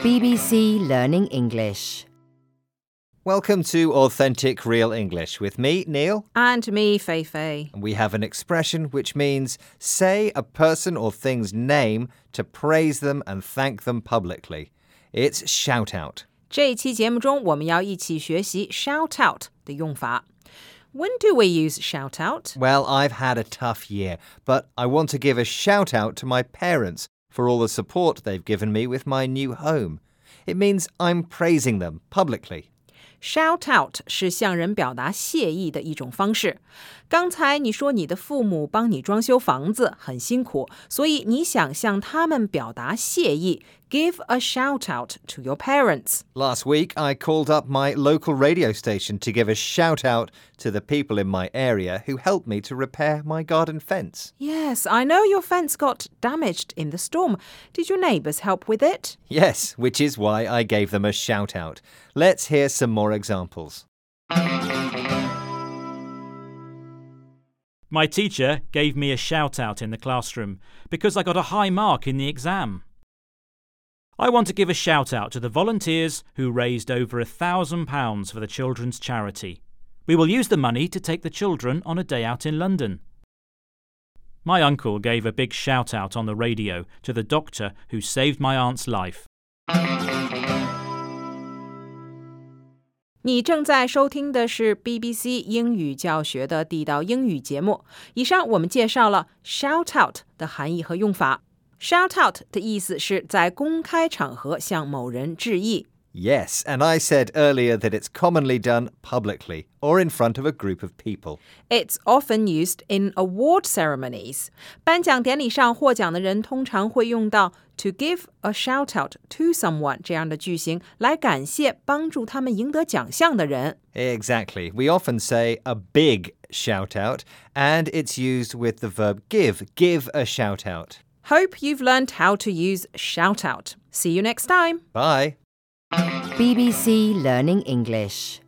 BBC Learning English. Welcome to Authentic Real English with me, Neil. And me, Fei. And we have an expression which means say a person or thing's name to praise them and thank them publicly. It's shout out. 这一期节目中，我们要一起学习 shout out 的用法。When do we use shout out? Well, I've had a tough year, but I want to give a shout out to my parents for all the support they've given me with my new home. It means I'm praising them publicly. Shout out 是向人表达谢意的一种方式。刚才你说你的父母帮你装修房子很辛苦，所以你想向他们表达谢意。Give a shout out to your parents. Last week, I called up my local radio station to give a shout out to the people in my area who helped me to repair my garden fence. Yes, I know your fence got damaged in the storm. Did your neighbours help with it? Yes, which is why I gave them a shout out. Let's hear some more examples. My teacher gave me a shout out in the classroom because I got a high mark in the exam. I want to give a shout out to the volunteers who raised over £1,000 for the children's charity. We will use the money to take the children on a day out in London. My uncle gave a big shout out on the radio to the doctor who saved my aunt's life. 你正在收听的是 BBC 英语教学的地道英语节目。以上我们介绍了 shout out 的含义和用法。Shout out 的意思是在公开场合向某人致意。 Yes, and I said earlier that it's commonly done publicly or in front of a group of people. It's often used in award ceremonies. 颁奖典礼上获奖的人通常会用到 to give a shout out to someone 这样的句型来感谢帮助他们赢得奖项的人。 Exactly. We often say a big shout out, and it's used with the verb give. Give a shout out. Hope you've learned how to use shout out. See you next time. Bye. BBC Learning English.